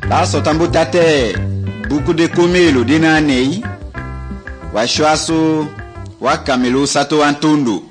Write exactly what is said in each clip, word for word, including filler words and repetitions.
Laso tambutate buku de kumelu dinanei washwasu wakamelu sato antundu.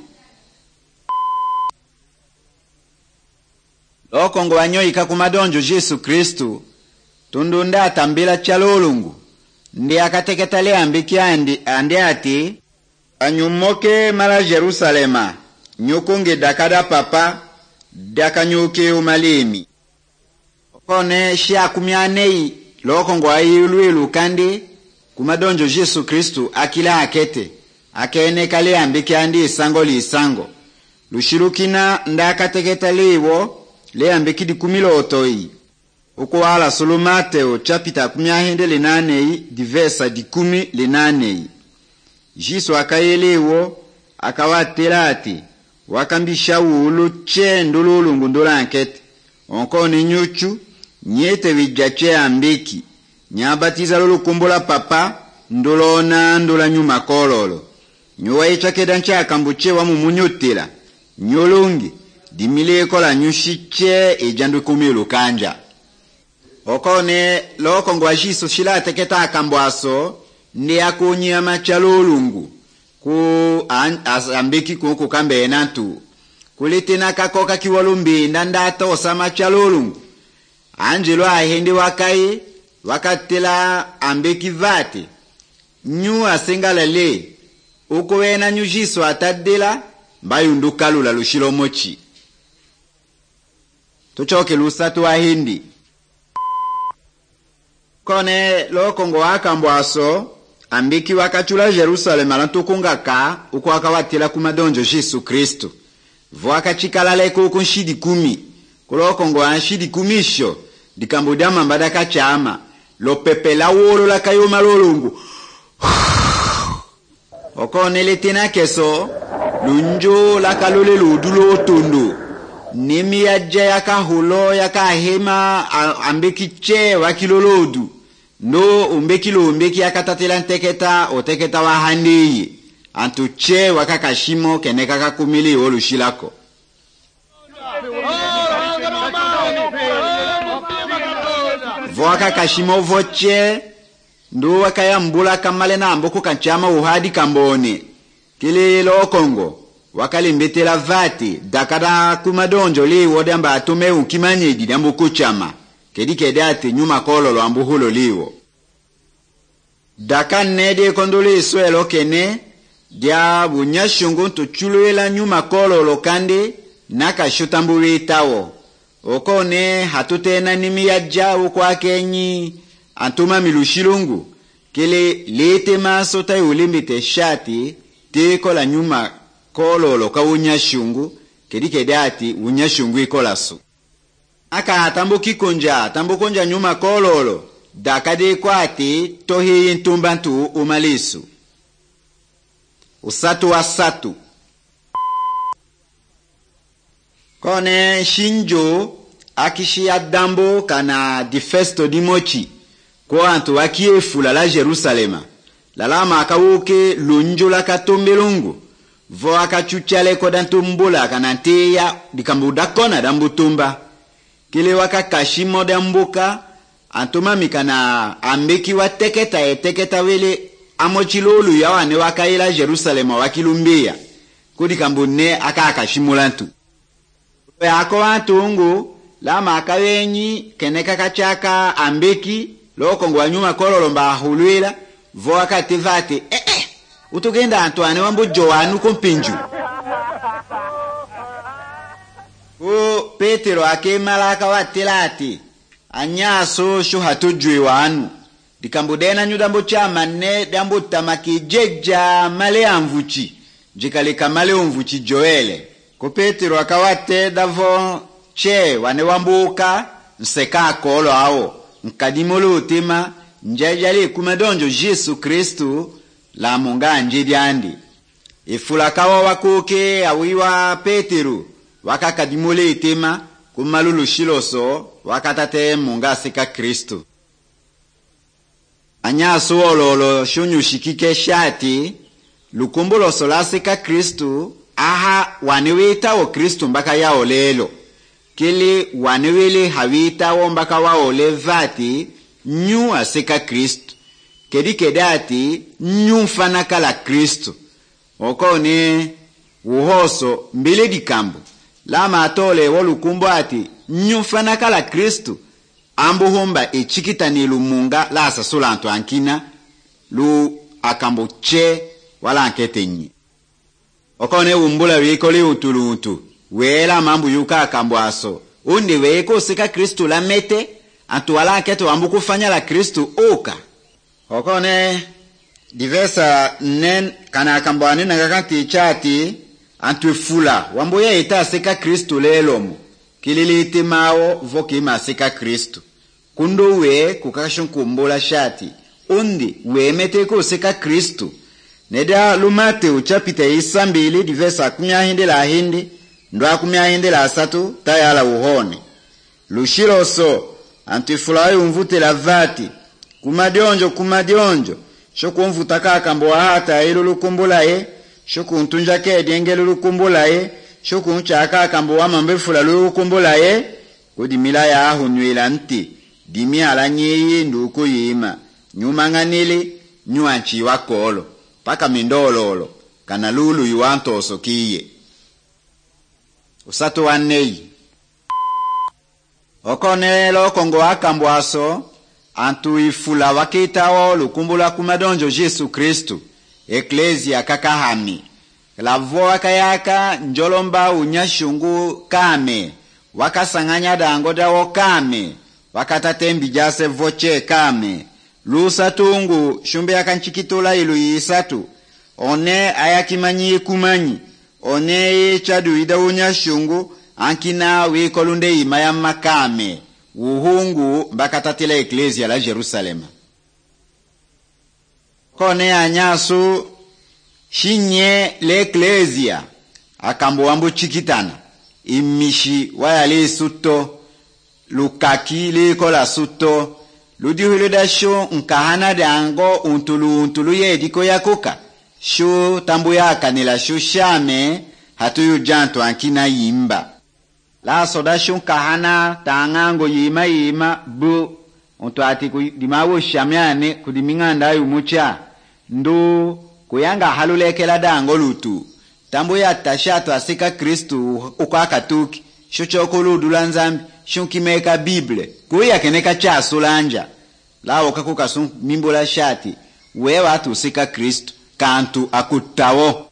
Lokongo wanyoyi kakumadonjo Jesu Kristu tundu nda tambila chalolungu ndi akateketale ambiki andi, andi ati anyumoke mala Jerusalema nyukunge dakada papa dakanyuke umalimi kone shia kumyanei lokongo ayilwilu kandi kumadonjo Jesu Kristu akila akete akene kale ambiki andi isango li isango lushirukina nda akateketale iwo le ambiki di kumilo otoi uko wala solo Mateo chapita kumyahende lenanei divesa di kumi lenanei. Jisu akayelewo akawatela ati wakambisha ulu chendo lulungu ndolankete onko ni nyuchu nyete wijache ambiki nyabatiza lulukumbola papa ndolona ndola nyuma kololo nyuwa ichakeda ncha akambuche wa mumunyutila nyolungi dimileko la nyushiche ejandu kumilu kanja. Okone lokongo wa Jisu shila teketa akambwaso ndi akunyia machalolungu ku ambiki kuku kambe enantu kulitina kakoka kiwalumbi ndandata osa machalolungu anjelo ahende wakai wakatela ambiki vate nyu asengala le uko wena nyu Jisu atadela mbayundu kalula lushilo mochi tuchoke lusatu wa hindi. Kone lokongo wakambwaso ambiki wakachula Jerusalema lantukunga ka uko wakawatila kumadonjo Jesu Kristu vo akachikalale kuku nshidi kumi kulokongo wa nshidi kumisho dikambudama mbadaka chama lopepela wolo la kayoma lolungu okone letina keso lunjo la kalole ludulo otundu nimi yaje yaka hulo yaka hema ambiki che wakilolodu no umbeki lo umbeki akatatela nteketa oteketa wa handiye antu che wakakashimo keneka kakumili olushilako voaka kashimo voche ndo wakayambula kamale na amboko kanchama uhadi kambone kile lokongo wakalimbetela vati dakada kumadonjo li wodamba atume ukimanyedi dambu kuchama kedi kedate nyuma kololo ambuhulo liwo daka nede kondole swelo kene dia bunyashungu tuchuluela nyuma kololo kande naka shutamburi tawo okone hatutena nimi yaja ukwa kenyi antuma milushilungu kele lete maso tayo ulimbite shati teko la nyuma kololo ka unyashungu kedi kedate unyashungu ikolasu aka atambo kikonja tambo konja nyuma kololo dakade kwati tohi ntumbantu umalisu usatu wa satu kone shinjo akishi adambo kana difesto dimochi kwa antu wakiefula la Jerusalema lalama akawuke lunjo la katombelungu vo akachuchale koda ntumbula kana nteya dikambuda kona dambutumba kile wakakashimo dambuka antuma mikana ambeki wateketa eteketa wele amochilolu ya wane wakaila Jerusalema wakilumbia kudi kambune akakashimulantu yako antungu lama akawenyi keneka kachaka ambeki lokongo wanyuma kololo mba hulwela vo akativate eh eh utugenda Antoine wambo Joanu kompinju o Petero akemala akawatelati anyaso sho hatujwe wanu dikambudena nyudambo chama ne dambo tamaki jeja male amvuchi jikale kamale umvuchi Joele ko Petero akawate davo che wane wambuka nseka kolo ao nkadimolo utima njajale kumadonjo Jesu Kristu la munga njediandi ifula kawa wakuke awiwa Petero wakakadimole utima kumalulu shiloso wakatate munga sika Kristu anyaso ololo shunyu shikike shati lukumbulo solasika Kristu aha waniwita o Kristu mbaka yao lelo kili wanewele hawita wombaka waole vati nyu aseka Kristu kedi kedati nyu fanaka la Kristu okone uhoso mbele dikambo lama atole wolukumbo ati nyu fanaka la Kristu ambu homba echikitani lumunga la asasula anto ankina lu akambo che wala anketenyi okone umbula wikoli utuluntu wela mambu yuka akambo aso undi weko sika Kristu la mete antu wala anketo ambu kufanya la Kristu oka okone diversa nen kana akambo anena kakanti chati antu fula wambu ya ita sika Kristu lelomu kililiti mao voki masika Kristu kundo we kukashunkumbula shati undi we meteko sika Kristu neda lumate uchapita isa mbili diversa kumya hindi la hindi ndwa kumya hindi la satu tayala uhone lushiroso antifulawe umvute la vati kumadionjo kumadionjo shoku umvuta kakambo hata ilu lukumbula ye shoku untunja kedi engelu lukumbula ye shoku unchaka akambo wamambefula lukumbula ye kudimila ya ahu nwela nti dimi ala nyeye nduko yima nyumanganile nyuanchi wakolo paka mindololo kana lulu yuantoso kiye usatu wanei okonelo kongo akambwaso antu ifula wakitawo lukumbula kumadonjo Jesu Kristu eklesia kakahami la voa kayaka njolomba unyashungu kame wakasanganya dango dawo kame wakatatembi jase voche kame lusatungu shumbe yakanchikitola ilu yisatu one ayakimanyi kumanyi one chadu ida unyashungu ankina wikolunde imaya makame uhungu mbakatatila eklesia la Jerusalema kone anyasu shinye le eklesia akambo wambu chikitana imishi wayale suto lukaki le kola suto ludihulo da sho nkahana dango untulu untulu yediko yakoka sho tambu yakanila sho shame hatuyu janto ankina yimba la soda sho nkahana tangango yima yima bu untu ati kudimawo shamyane kudiminganda yumucha ndo kuyanga halulekela dango lutu tambu ya tashato asika Kristu ukakatuki sho chokoludula nzambi shunkimeka Bible kuya keneka chasulanja lao kakuka sun mimbola shati wewa atu sika Kristu kantu akutawo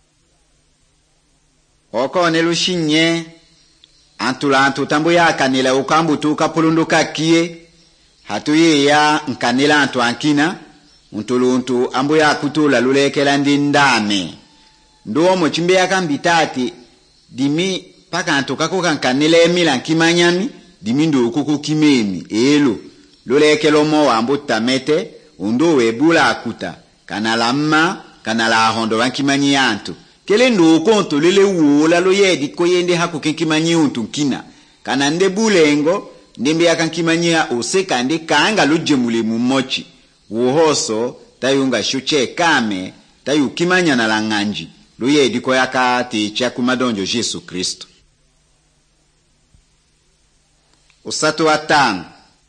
oko nelushinye antula antu tambu ya kanila ukambu tuka pulunduka kie hatu ye ya nkanila antu ankina untuluntu ambu ya kutula lulekela ndindame nduo mochimbe ya kambitati dimi paka antu kakuka nkanila emila nkimanyami dimi ndu ukuku kimemi elu lulekelo mo ambu tamete undu webula akuta kana lamma kana la hondo wankimanyi antu kele ndu ukonto lele uola lo yedi koyende haku kenkimanyi untu nkina kana nde bulengo ndembe yakankimanyi oseka ndi kanga lujemule mu mochi uhoso tayunga shuche kame tayu kimanya na langanji lo yedi koyaka ticha kumadonjo Jesu Kristu usatu watano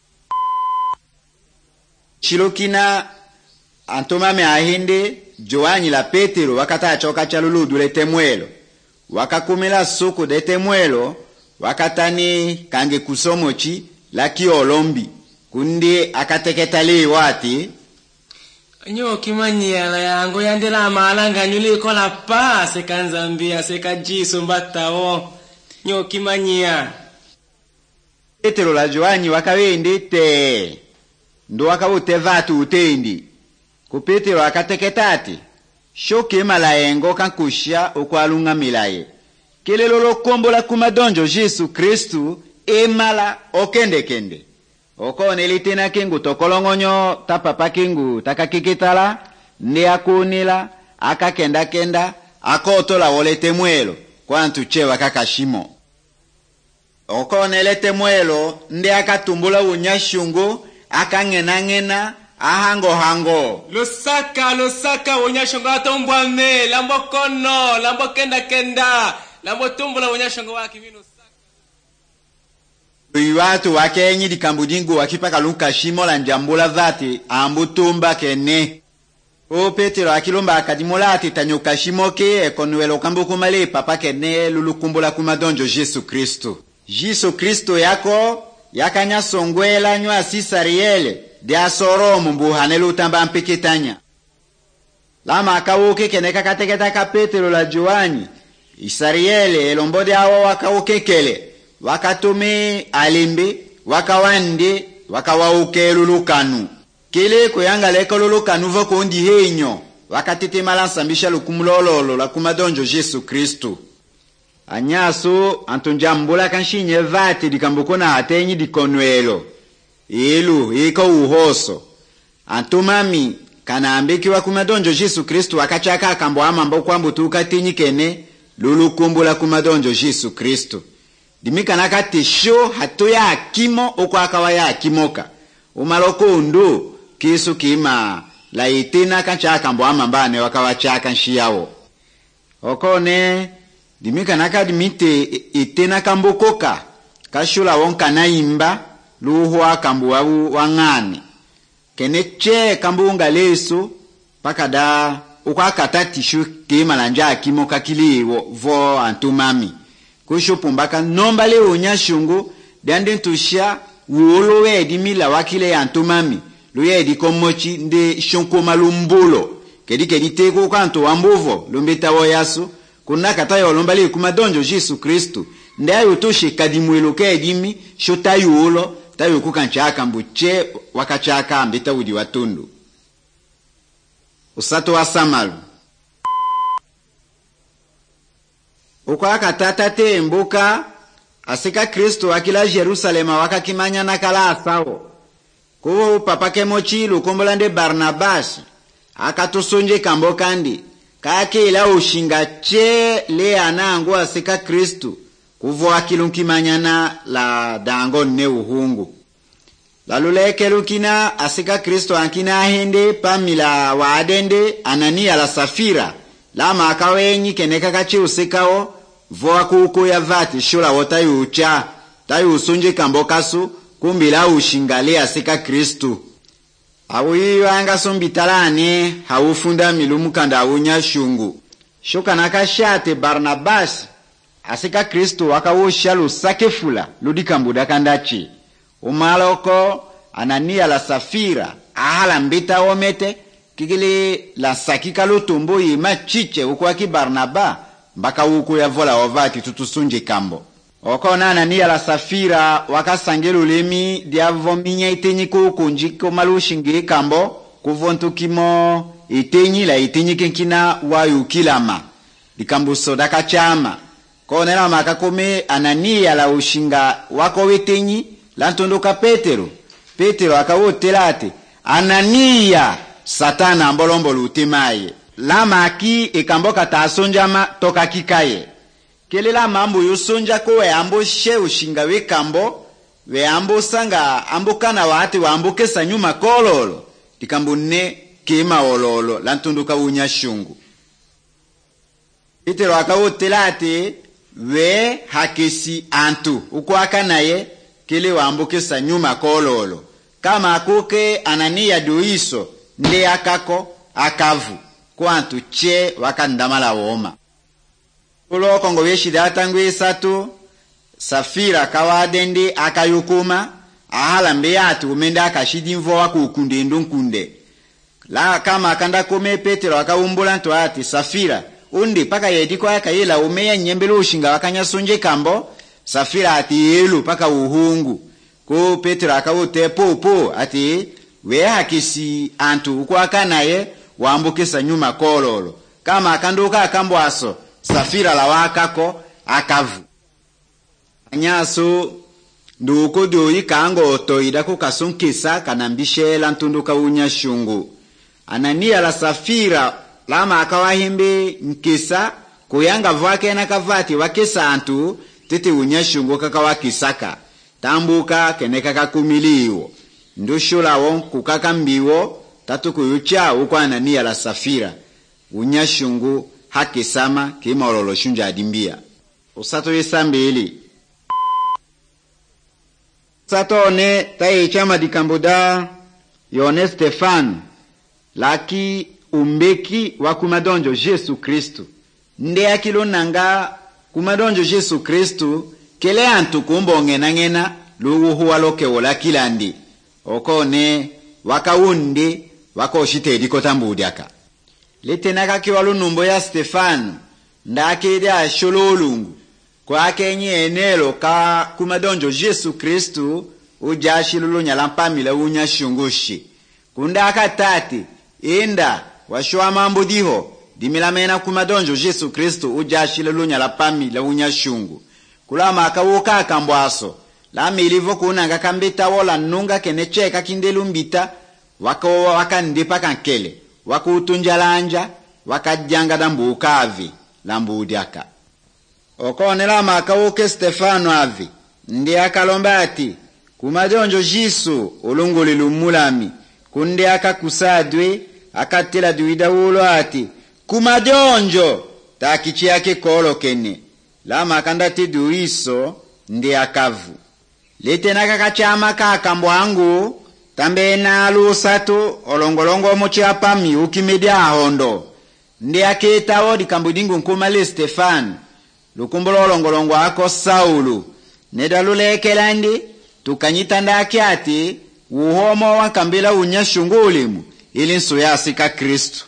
chilokina antomame ahinde joanyi la Petero wakata achoka chaluludu le temwelo wakakumela suku de temwelo wakatani kange kusomochi la kiolombi kundi akateketali wati nyo kimanyia la yango yandela amalanga nyuli kola pa sekanzambia sekajiso mbatawo nyo kimanyia Petero la joanyi wakawende te ndo wakawote vatu utendi ku Petero akateketati shoke malaengo kankusha okwalunga milaye kelelo lokombola kumadonjo Jesu Kristu emala okende kende okone litena kengu tokolongonyo tapapa kengu takakikitala ndi akunila akakenda kenda akotola wolete mwelo kwantu chewa kakashimo okone lete mwelo ndi akatumbula unyashungu akangena ahango hango lusaka lusaka unyashungu atombwame lambo kono lambo kenda kenda lambo tumbula unyashungu waki minu Watu wakenyi dikambudingu wakipaka lunka shimo la njambula vati ambutumba kene. O Petero akilomba akadimola ati tanyoka shimo ke ekonuelo kambuku male papa kene lulukumbula kumadonjo Jesu Kristo. Jesu Kristo yako yakanya songwela nywa sisariele dia soro mbuhane lutamba mpikitanya. Lama akawuke keneka kateketa ka Petero la Joani. Isariele elombode awo wakawukekele. Wakatume alimbi, wakawande, wakawauke lulukanu. Kile kuyanga leko lulukanu voko undi henyo. Wakatete malansambisha lukumulololo la kumadonjo Jesu Kristo. Anyaso antonjambula kanshinye vate dikambukona atenyi dikonwelo. Ilu, iko uhoso. Antumami, kanaambiki wa kumadonjo Jesu Kristo wakachaka akambo amambo kwa mbutuka tinyi kene lulukumbula kumadonjo Jesu Kristo. Dimika nakati sho hatu ya akimo okwa akawa ya akimoka. Umaloko undu kisu kima la itina kanchaka mbo amambane wakawa chaka nshiyao. Okone dimika nakati mite itina kambukoka. Kashula wonka na imba luhua kambu wawu wangane. Keneche kambu unga lesu pakada ukwa katati shu kima lanja akimoka kiliwo vo antumami. Kushupumbaka nomba le unyashungu dande tusha uolo wedi mila wakile ya antumami luye di komochi nde shonko malumbulo kedi kedi teko kanto wambovo lumbeta woyasu kuna katayo lombali kumadonjo Jesu Kristo nde ayo toshe kadimwelo kedimi shotayo uolo tayo kukanchaka mbuche wakachaka ambeta udi watundu usato wa samalu. Ukwa katata te mbuka asika Kristo akila Jerusalema wakakimanya nakala asawo. Kuwo papake mochilu kumbolande Barnabas akatusonje kambo kandi kake ila ushinga che le anangu asika Kristo kuvo akilunkimanyana la dango ne uhungu. Laluleke lukina asika Kristo ankina hende pamila waadende Anania la Safira lama akawenyi keneka kachi usikao voa kuko ya vati shula wota yucha tayu usunje kambokasu kumbila ushingali asika Kristu. Awu hiyo anga sombitalani haufunda milumu kanda unya shungu. Shoka nakashate Barnabas asika Kristu wakawusha lusakefula ludikambuda kandachi. Umaloko Anania la Safira ahala mbita omete kikili la sakika lutumbu ima chiche ukwaki Barnaba mbaka uko ya vola ovati tutusunje kambo. Oko na Anania la Safira wakasangelu lemi diavo minya itenyi kukunjiko malushingi kambo kuvontu kimo itenyi la itenyi kenkina wayu kilama dikambu soda kachama konela makakome Anania la ushinga wako wetenyi lantondoka Petero. Petero akawotelate Anania Satana mbolombo lutemaye lama aki ikamboka tasonjama toka kikaye kelela mambo yosonja ko we ambo she ushinga we kambo we ambo sanga ambo kana wati wa ambo kesa nyuma kololo dikambo ne kema ololo lantunduka unya shungu. Petero akawotelate we hakesi antu uko akanaye kele wa ambo kesa nyuma kololo kama akoke Anania doiso nde akako akavu kwantu che wakandamala woma. Ulo kongo weshida atangwe satu Safira kawadende akayukuma ahala mbeyatu umenda akashidi mvo wako ukunde ndunkunde. La kama akanda kome Petero akaumbula nto ati Safira undi paka yediko akayela umeya nyembelo ushinga wakanya sonje kambo. Safira ati yelu paka uhungu. Ko Petero akawote popo ati we hakisi antu ukwa kanaye wambukisa nyuma kololo kama akanduka akambo aso Safira la wakako akavu. Anyaso nduko doyi kango otoida kukasonkisa kanambishe lantunduka unya shungu. Anania la Safira lama akawahimbe nkisa kuyanga vwake na kavati wakisa antu tete unya shungu kakawakisaka. Tambuka keneka kakumiliwo. Ndushula won kukakambiwo tatu kuyucha ukwa Anania la Safira. Unyashungu haki sama kima ololo shunja adimbia. Usato yesambili. satone taye chama dikambuda yone Stefano laki umbeki wa kumadonjo Jesu Kristu nde akilonanga kumadonjo Jesu Kristu kele antu kumbonge nangena lugu huwa loke wola kilandi okone wakawundi wakoshitedi kotambudiaka letenaka kiwalu numbo ya Stefano ndakede ashololungu kwa kenye enelo ka kumadonjo Jesu Kristu ujashilulu nyalampamila unya shungushi kundaka tati inda washwa mambo diho dimilamena kumadonjo Jesu Kristu ujashilulu nyalampamila unya shungu kulama akawuka akambwaso lami ilivo kunanga kambita wola nunga kenecheka kindelumbita wako wakandipa kankele wakutunjalanja wakajanga dambuka avi lambudiaka okonela makawuke Stefano avi ndi akalomba ati kumadonjo Jesu ulunguli lumulami kunde akakusadwe akatela duida ulo ati kumadonjo takichi yake kolo kene lama akandati duiso ndi akavu letenaka kachama kakambwangu tambe na lusatu olongolongo mochi apami ukimedia ahondo ndi aketawo dikambudingu nkumale Stefano lukumbolo olongolongo ako Saulu nedalulekelandi tukanyitanda akyati uhomo wankambila unyashungulimu ili nsuyasika Kristu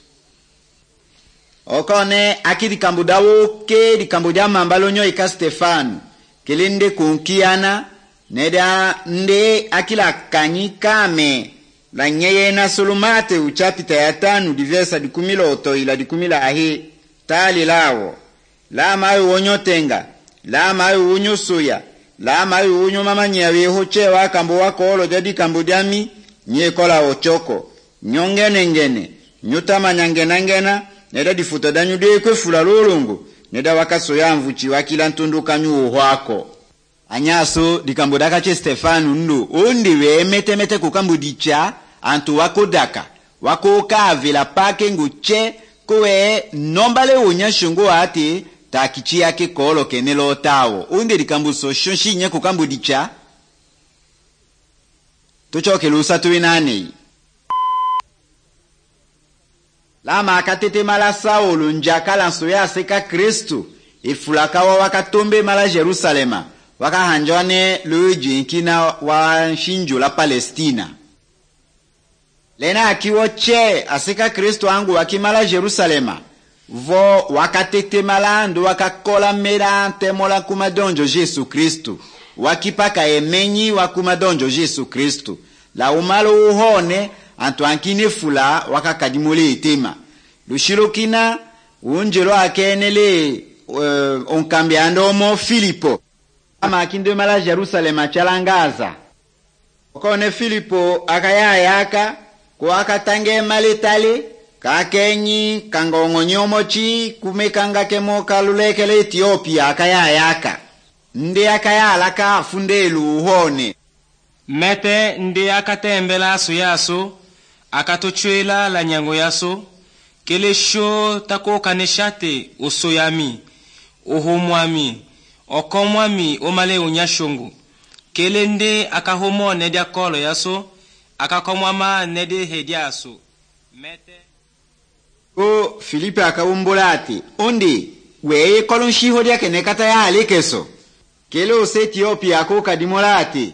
okone akidikambudawo ke dikambudia mambalo nyo ika Stefano kelinde kunkiana neda nde akila kanyikame la nyeye na sulumate uchapita ya tanu divesa dikumilo oto ila dikumila ahi tali lawo la mayu onyotenga la mayu unyusuya la mayu unyu mama nyawe hoche wa kambo wako olo jadi kambo diami nye kola ochoko nyongene ngene nyuta manyangena ngena neda difuta danyu de kwe fula lolongo neda wakaso ya mvuchi wakila ntundu kanyu uhwako anyaso dikambudaka che Stefano ndu undi we mete mete kukambudicha antu wako daka wako kavila pake nguche kuwe nombale unyashungu ati takichi yake kolo kenelo otawo undi dikambuso shonshi nye kukambudicha tuchoke lusa tuinane lama akatete mala Saulu njakala nsuya seka Kristu ifulakawa wakatombe mala Jerusalema wakahanjwane luji nkina wa shinju la Palestina lena akiwo che asika Kristu angu wakimala Jerusalema vo wakatete malando wakakola mera temola kumadonjo Jesu Kristu wakipaka emenyi wakumadonjo Jesu Kristu la umalo uhone antu ankine fula wakakadimule itema lushilokina unjelo akenele uh, onkambiando mo Filipo ama akinde mala Jerusalema chalangaza okone Filipo akayayaka ko akatange maletale kakenyi kangongonyomochi kumekanga kemo kalulekele Ethiopia akayayaka ndi akayalaka afundelu uhone mete ndi akatembela aso yaso akatochwela la nyango yaso kele sho tako kaneshate usoyami uhumwami okomwami omale unyashungu kele nde akahomo nedia kolo yaso akakomwama nede hediaso mete o Filipe akawumbulati undi weye kolonshiho dia kenekata ya alekeso kele ose Ethiopia ko kadimolati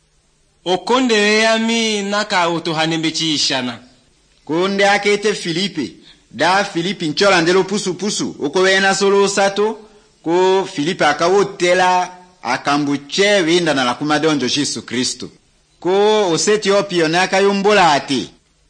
okonde yami naka utohanembechishana kunde akete Filipe da Filipe nchola ndelo pusu pusu ukowena solo sato ko Filipe akawotela akambuche winda na la kumadonjo Jesu Kristu ko ose Ethiopia naka yumbulati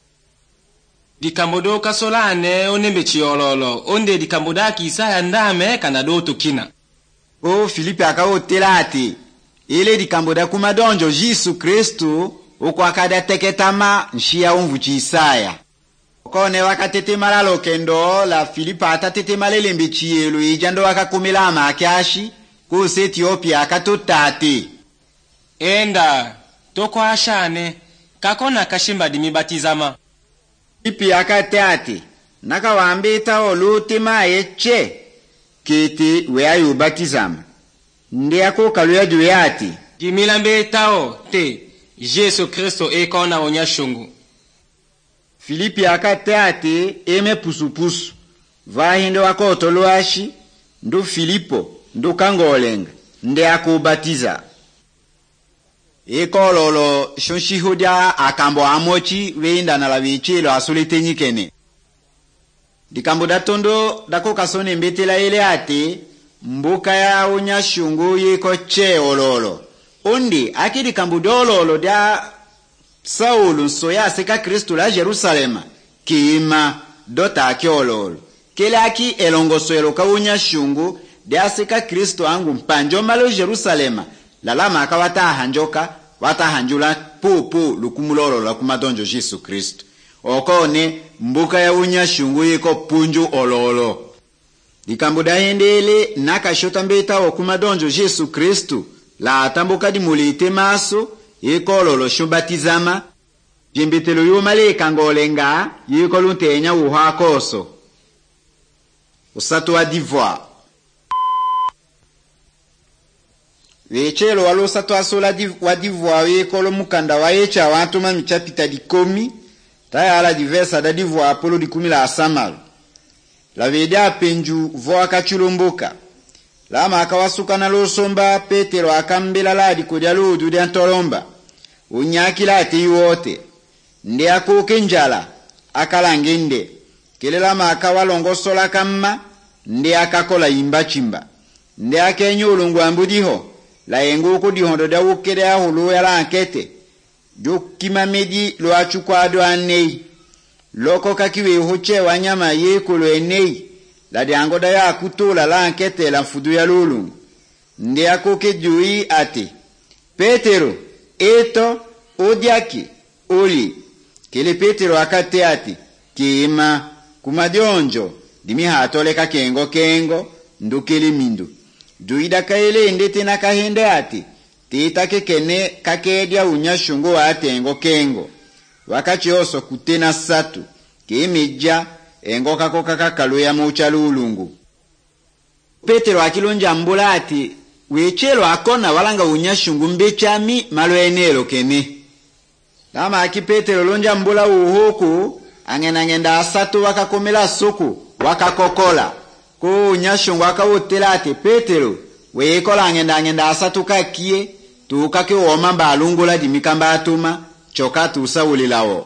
dikambodo kasolane onembechiololo onde dikamboda kisaya ndame kanado tukina o Filipe akawotela ati ile dikamboda kumadonjo Jesu Kristu uko akada teketama nshia umvuchi Isaya okone wakatete malalo kendo la Filipe atatete malele mbechielu ijando wakakumila amakyashi kuse Ethiopia akatotati enda toko ashane kakona kashimba dimibatizama Filipe akatati nakawambita olutima eche kiti weayu batizama ndi ako kaluya duyati jimila mbetao te Yesu Kristo eko na onyashungu. Filipi akate ate eme pusupusu vahinde wakoto luashi ndu Filipo ndu kangolenga nde akubatiza. Eko lolo shonshihudia akambo amochi weinda na lavichilo asulite nyikene. Dikambo datondo dako kasone mbetela ile ate mbuka ya onyashungu yeko che ololo. Undi akidi kambu dololo dia Saulu soya seka Kristu la Jerusalema kiima dota akiololo. Kele aki elongosoelo ka onyashungu dia seka Kristu angu mpanjo malo Jerusalema lalama akawata hanjoka wata hanjula pupu lukumulolo la kumadonjo Jesu Kristu. Okone mbuka ya onyashungu yeko punju ololo. Dikambu dahendele nakashota mbeta okumadonjo Jesu Kristu la atambuka di mulite maso yeko lolo shumbatizama jimbitelo yumaleka ngolenga yeko luntenya uhakoso usatu wa divoire vechelo walo usatu asola wa divoire yeko lo mukanda wa echa watu mamichapita dikomi taya ala diversa da divoire apolo di kumi la asamal la veda penju voa kachulumbuka lama akawasuka na losomba Petero akambela ladi kudya ludu dia ntolomba unyakila ati wote ndi akuke njala akalangende kile lama akawalongosola kama ndi akakola imba chimba ndi akenyu ulungu ambudiho la yengu kudihondo da ukede ahulu ya lankete jukima medi lo achukwado anei loko kakiwe hoche wanyama yekulo enei la diangoda ya kutula la ankete la fudu ya lulu ndi akoke jui ate Petero eto odiaki oli kile Petero akate ate kima kumadionjo dimi hatoleka kengo kengo ndukele mindu juida kaele ndete na kahende ate titake kene kakedia unyashungo atengo kengo wakati oso kutena satu kemeja engo kako kakakalo ya mauchalu ulungu. Petero akilonja mbula ati wechelo akona walanga unyashungu mbechami malo enelo kene. Lama aki Petero lonja mbula uhoku angena ngenda asatu wakakomela suku wakakokola ko unyashungu wakawotela ati Petero wekola ngenda ngenda asatu kakie tukake woma mbalungula dimikamba atuma choka tusawulilawo.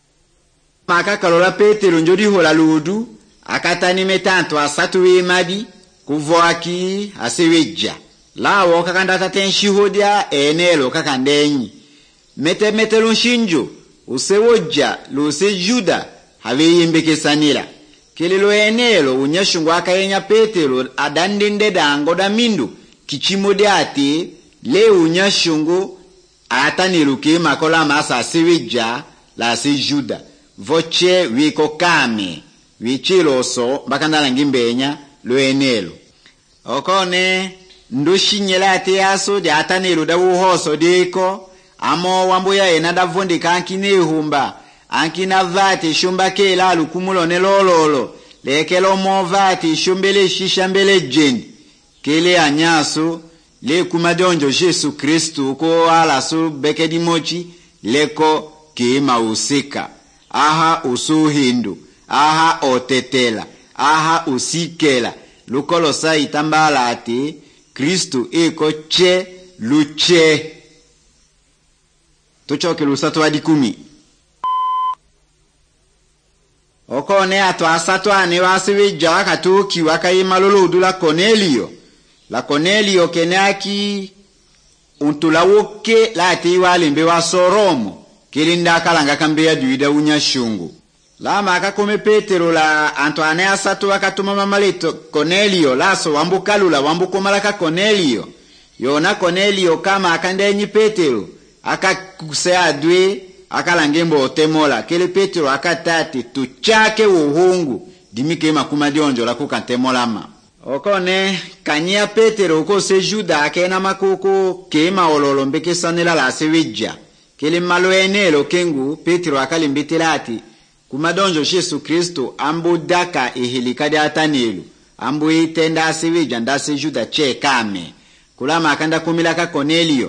Maka kalola Petero njodi hola ludu akatani metanto asatu wemadi kuvoaki aseweja lawo kakanda tatenshi hodia enelo kakandenyi mete mete lunshinjo usewoja luse Juda haveyembeke sanila kelelo enelo unyashungu akayenya Petero adandende dango da mindu kichimode ate le unyashungu ataniluke makola masa aseweja la se Juda voche wiko kame wichiloso bakandala ngimbenya lo enelo okone ndushinyela ate aso de atanelo da uhoso deko amo wamboya ena da vonde kankine humba ankina vati shumba kela lukumulo nelololo lekelo mo vati shumbele shishambele jendi kele anyaso le kumadonjo Jesu Kristu ko ala su bekedi mochi leko kima usika aha usuhindu aha otetela aha usikela lukolo sa itambala ati Kristu eko che luche tuchoke lusatu wadi kumi okone ato asatu ane wasiwija wakatuki wakayima luludu la Cornelio la Cornelio kenaki untulawoke la ati walimbe wa Soromo kilinda kalanga kambeya duida unyashungu lama akakome Petero la Antoine asatu wakatuma mamaleto Cornelio laso wambukalula wambukomalaka Cornelio yona Cornelio kama akandenyi Petero akakusea adwe akalangembo otemola kele Petero akatati tuchake uhungu dimike makuma dionjo la kukantemolama okone kanyia Petero ko se Juda akena makuku kema ololo mbeke sanela la sewija kele malo enelo kengu Petero akalimbetelati kumadonjo Jesu Kristo ambu daka ihilikadi atanelu ambu itenda sewija ndase Juda che kame kulama akanda kumilaka Cornelio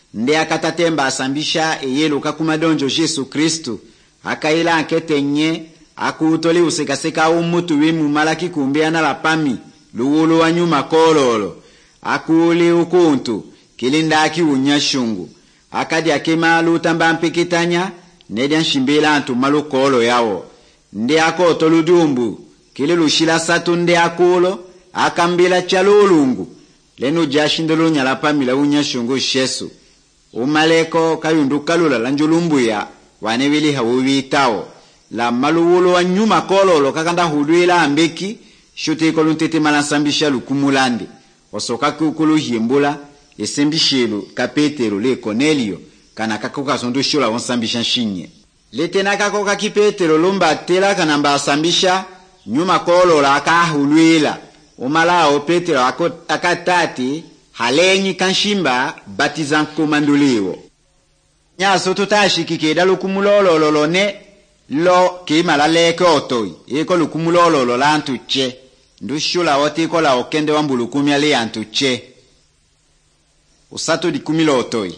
ndi akatatemba asambisha eyeluka kumadonjo Yesu Kristu akaila anketenye akutoli usekaseka umutu wimu malaki kumbiana la pami luwulu wa nyuma kololo akuli ukuntu kilinda aki unyashungu akadi akema lutamba mpikitanya nedya nshimbila antu malukolo yawo ndi ako toludumbu kili lushila satu ndi akulo akambila chalulungu lenu jashindolo nyala pamila unyashungu shesu umaleko kayunduka lula lanjulumbuya wanewili hawuwitawo la maluwulo wa nyuma kololo kakanda hudwila ambeki shote koluntete malansambisha lukumulandi osoka kukulu himbula esembishelu ka Petero le Cornelio kana kakoka sondo shola onsambisha shinye letena kakoka ki Petero lomba tela kana mbasambisha nyuma kolola akahulwila umalao Petero akatati halenyi kanshimba batizan komanduliwo nyaso tutashi kikeda lukumulololone lo kimala leke otoi eko lukumulololo la antuche ndushula wote iko la okende wambulukumya le antuche usato di kumilo otoi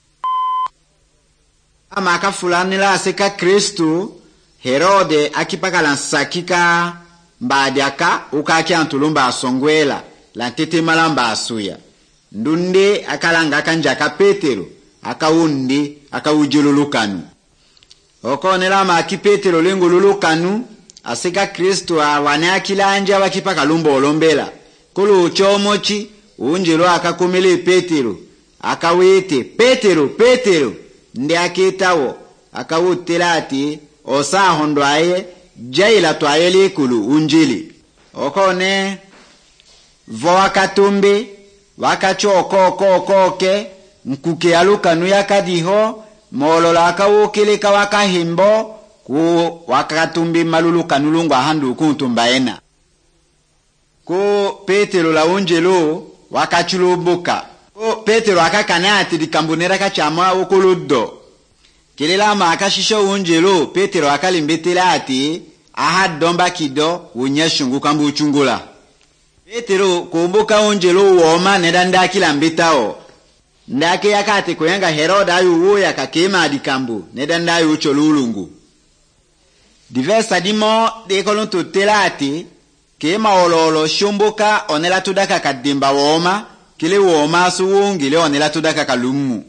ama akafulani la seka Kristu Herode akipaka lansakika mbadiaka ukaki antulumba asongwela lantete malamba asuya ndunde akalanga kanjaka Petero akawundi akawujululukanu okonela maki Petero lengululukanu aseka Kristu awane akilanja wakipaka lumbo olombela kulu uchomochi unjelo akakumele Petero akawete Petero Petero ndi akitawo akawutelati osahondwaye jaila twayele kulu unjili okone vo wakatumbe wakachoko-koke mkuke alukanu yakadiho molola akawukeleka wakahimbo ku wakatumbi malulukanu lungwa handu kuntumbaena ku Petero la unjelo wakachulubuka ku Petero akakanati dikambunera kachama ukuludo kilela makashisho unjelo Petero akalimbetela ati ahadomba kido unyashungu kambu uchungula Petero kumbuka unjelo woma nedanda kilambitao ndake yakati kuyanga Herode ayu uya kakema adikambu nedanda ayu ucholulungu diversa dimo dekolontu telati kema ololo shumbuka onela tudaka kadimba woma kile woma suwungile onela tudaka kalumu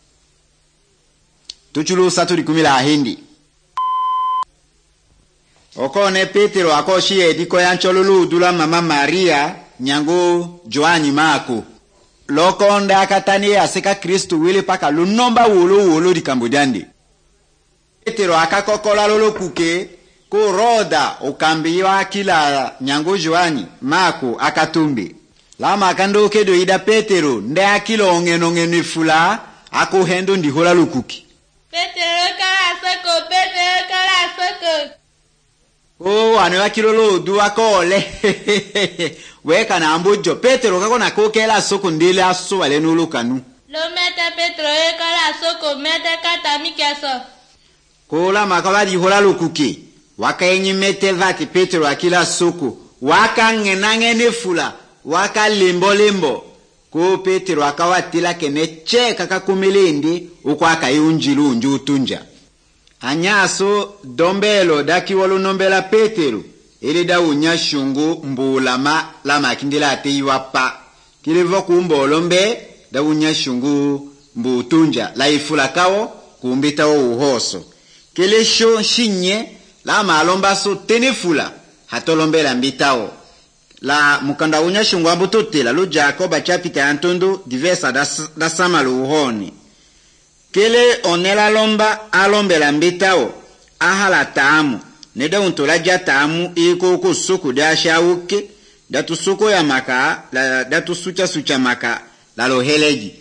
tuchulu satu dikumila ahindi okone Petero akoshi ediko yancholulu dula mama Maria nyangu Joani Maku lokonda akatani aseka Kristu wile paka lunomba wulu wulu dikambudandi Petero akakokola lolo kuke ku roda ukambiwa kila nyangu Joani Maku akatumbi lama akando kedo ida Petero nde akilo ongenongeni fula akuhendo ndihola lukuki Petero kala soko Petero kala soko oh anwa kilolo duwa kole weka na ambujo Petero kako na kokela soko ndile aso wale nulukanu lo meta Petero e kala soko meta kata mikaso kola makabadi hola lukuki waka enyi mete vati Petero akila soko waka ngenangene fula waka limbo limbo ko Petero akawatila kene che kakakumilindi ukwaka iunjilu unju utunja anyaso dombelo daki wolunombela Petero ili da unyashungu mbulama lama kindila ate iwapa kilivo kumbolombe da unyashungu mbutunja la ifula kawo kumbita wo uhoso kilesho shinye lama alomba so tenefula hatolombela mbitao la mukanda unyashungu ambutotela lo Jacoba chapita antondo diversa da samalu uhoni kele onela lomba alombela mbitao ahala taamu neda untola jatamu iko ko suku da shawuke datu suko ya maka la datu sucha sucha maka la loheleji